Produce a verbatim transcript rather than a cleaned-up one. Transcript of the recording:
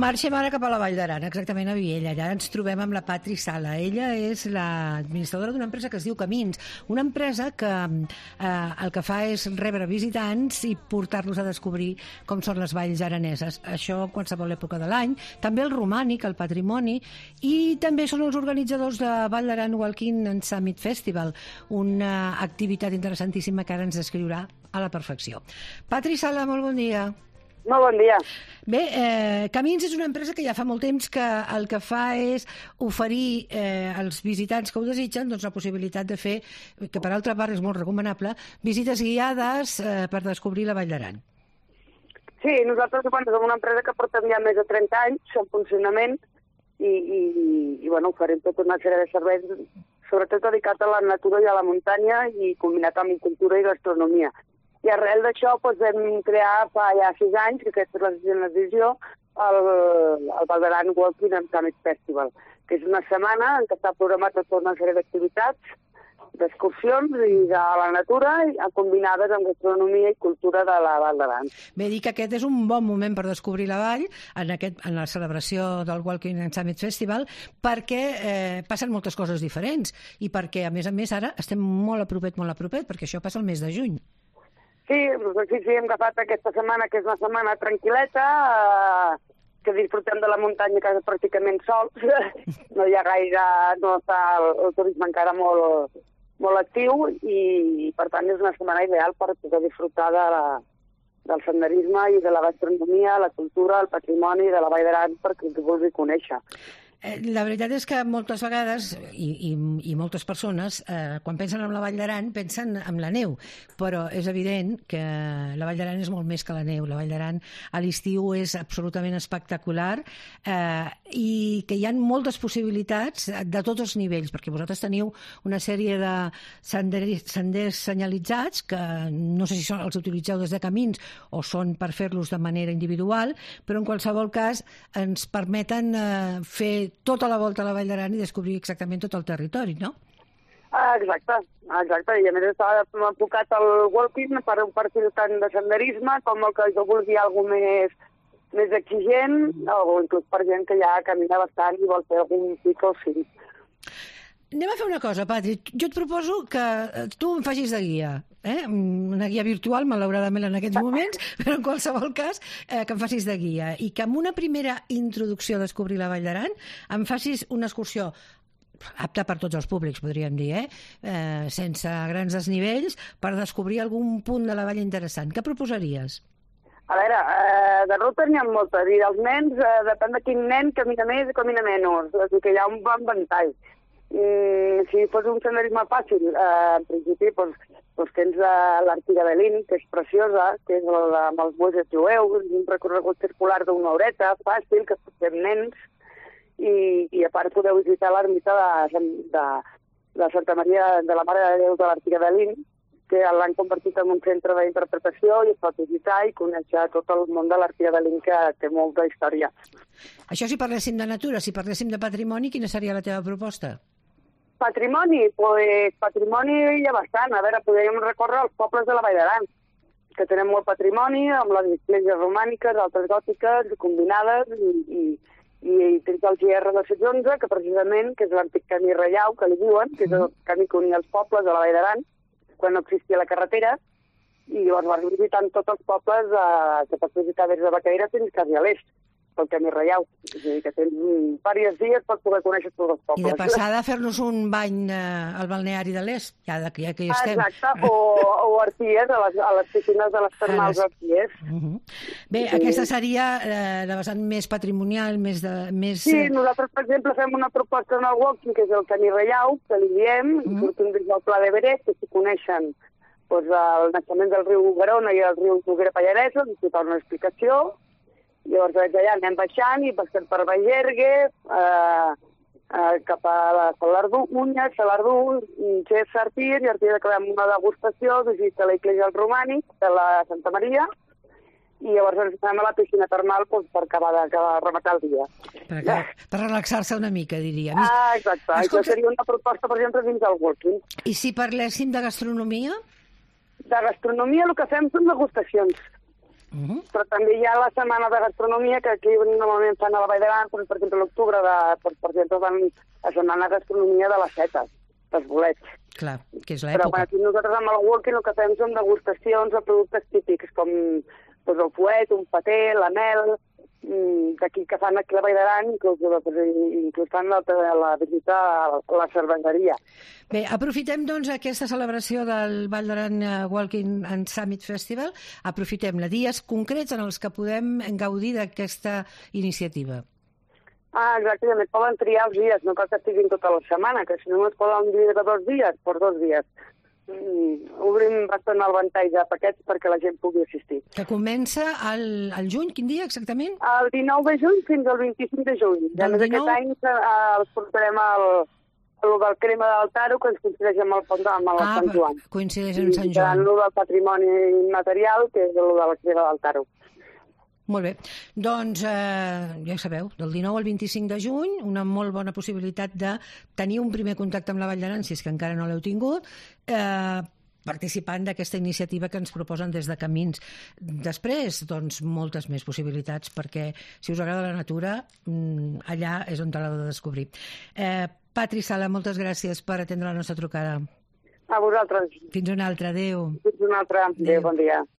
Marxem ara cap a la Vall d'Aran, exactament a Viella. Allà ens trobem amb la Patri Sala. Ella és l'administradora d'una empresa que es diu Camins, una empresa que eh, el que fa és rebre visitants i portar-los a descobrir com són les valls araneses. Això en qualsevol època de l'any. També el romànic, el patrimoni, i també són els organitzadors de Vall d'Aran Walking and Summit Festival, una activitat interessantíssima que ara ens descriurà a la perfecció. Patri Sala, molt bon dia. Molt bon dia. Bé, eh, Camins és una empresa que ja fa molt temps que el que fa és oferir eh, als visitants que ho desitgen doncs, la possibilitat de fer, que per altra part és molt recomanable, visites guiades eh, per descobrir la Vall d'Aran. Sí, nosaltres bueno, som una empresa que portem ja més de trenta anys en funcionament i, i, i bueno, oferim tota una sèrie de serveis, sobretot dedicat a la natura i a la muntanya i combinat amb cultura i gastronomia. I arrel d'això doncs, vam crear fa ja sis anys, que aquesta és la sisena edició, el, el Vall d'Aran Walking and Summit Festival, que és una setmana en què està programat tota una sèrie d'activitats, d'excursions i de la natura, combinades amb gastronomia i cultura de la Vall d'Aran. Bé, dic que aquest és un bon moment per descobrir la vall en, aquest, en la celebració del Walking and Summit Festival, perquè eh, passen moltes coses diferents i perquè, a més a més, ara estem molt a propet, molt a propet, perquè això passa el mes de juny. Sí, sí, sí, hem agafat aquesta setmana, que és una setmana tranquil·leta, eh, que disfrutem de la muntanya que és pràcticament sols. No hi ha gaire, no està el, el turisme encara molt, molt actiu i, per tant, és una setmana ideal per poder disfrutar de la, del senderisme i de la gastronomia, la cultura, el patrimoni de la Vall d'Aran perquè ho vulgui conèixer. La veritat és que moltes vegades, i, i, i moltes persones, eh, quan pensen en la Vall d'Aran, pensen en la neu, però és evident que la Vall d'Aran és molt més que la neu. La Vall d'Aran a l'estiu és absolutament espectacular eh, i que hi ha moltes possibilitats de tots els nivells, perquè vosaltres teniu una sèrie de senders, senders senyalitzats que no sé si són, els utilitzeu des de Camins o són per fer-los de manera individual, però en qualsevol cas ens permeten eh, fer tota la volta a la Vall d'Aran i descobrir exactament tot el territori, no? Ah, exacte, exacte. I a més està enfocat al walking per un perfil tant de senderisme com el que jo vulgui alguna més, més exigent o inclús per gent que ja camina bastant i vol fer algun pic o sí. Anem a fer una cosa, Patri. Jo et proposo que tu em facis de guia. Eh? Una guia virtual, malauradament en aquests moments, però en qualsevol cas eh, que em facis de guia. I que amb una primera introducció a descobrir la Vall d'Aran em facis una excursió apta per tots els públics, podríem dir, eh? Eh, sense grans desnivells, per descobrir algun punt de la vall interessant. Què proposaries? A veure, eh, de ruta n'hi ha moltes. I dels nens, eh, depèn de quin nen camina més i camina menys. O sigui que hi ha un bon ventall. Mm, si fos un senderisme fàcil, eh, en principi, doncs, doncs tens eh, l'Artiga de Lin, que és preciosa, que és la, amb els buesos jueus, un recorregut circular d'una horeta, fàcil, que fem nens, i, i a part podeu visitar l'ermita de, de, de Santa Maria de la Mare de Déu de l'Artiga de Lin, que l'han convertit en un centre d'interpretació i es pot visitar i conèixer tot el món de l'Artiga de Lin, que té molta història. Això si parléssim de natura, si parléssim de patrimoni, quina seria la teva proposta? Patrimoni, pues, patrimoni hi ha bastant. A veure, podríem recórrer els pobles de la Vall d'Aran, que tenen molt patrimoni, amb les esglésies romàniques, altres gòtiques, combinades, i, i, i tens el G R dos cents i onze, que precisament, que és l'antic camí reial, que li diuen, que és el camí que unia els pobles de la Vall d'Aran, quan no existia la carretera, i llavors vas visitant tots els pobles eh, que pots visitar des de Bacaire fins quasi a l'est, pel camí reial. És a dir, que tens diversos dies per poder conèixer tots els pobles. I de passada a fer-nos un bany eh, al balneari de l'est, ja, ja que hi estem. Exacte, o, o Arties, a les, a les piscines de les termals d'Arties. Uh -huh. Bé, sí. Aquesta seria eh, la vessant més patrimonial, més de... Més... Sí, nosaltres, per exemple, fem una proposta en el walking, que és el camí reial, que li diem, uh -huh. i sortim des del Pla de Beret, que s'hi coneixen doncs, el naixement del riu Garona i el riu Noguera Pallaresa, ens fa una explicació. Llavors, allà anem baixant i passem per Bagergue, eh, eh, cap a la Salardú, Munya, Salardú, Xés, Artir, i Artir acabem amb una degustació, visita la Iglesia del Romànic de la Santa Maria, i llavors ens anem a la piscina termal doncs, per acabar de, de rematar el dia. Per, ja. per relaxar-se una mica, diria. Ah, exacte. Escolta... Això seria una proposta, per exemple, dins del walking. I si parléssim de gastronomia? De gastronomia el que fem són degustacions. Uh -huh. Però també hi ha la setmana de gastronomia, que aquí normalment fan a la Vall d'Aran, per exemple, a l'octubre, per, per exemple, fan la setmana de gastronomia de les setes, dels bolets. Clar, que és Però l'època. aquí nosaltres amb el walking el que fem són degustacions de productes típics, com doncs, el fuet, un paté, la mel, d'aquí que fan aquí a la Vall d'Aran, inclús, inclús fan la, la visita a la cerveseria. Bé, aprofitem doncs aquesta celebració del Vall d'Aran Walking and Summit Festival, aprofitem-la, dies concrets en els que podem gaudir d'aquesta iniciativa. Ah, exactament, poden triar els dies, no cal que estiguin tota la setmana, que si no es poden dir de dos dies, per dos dies. Mm, obrim bastant el ventall de paquets perquè la gent pugui assistir. Que comença al, al juny, quin dia exactament? El dinou de juny fins al vint-i-cinc de juny. Del dinou... Aquest any eh, els portarem al, al del crema del Taro, que ens coincideix amb el pont amb el ah, Sant Joan. Coincideix amb Sant Joan. I el del patrimoni immaterial, que és el de la crema del Taro. Molt bé. Doncs, eh, ja sabeu, del dinou al vint-i-cinc de juny, una molt bona possibilitat de tenir un primer contacte amb la Vall d'Aran, si és que encara no l'heu tingut, eh, participant d'aquesta iniciativa que ens proposen des de Camins. Després, doncs, moltes més possibilitats, perquè si us agrada la natura, allà és on l'heu de descobrir. Eh, Patri Sala, moltes gràcies per atendre la nostra trucada. A vosaltres. Fins una altra. Adéu. Fins una altra. Adéu, bon dia.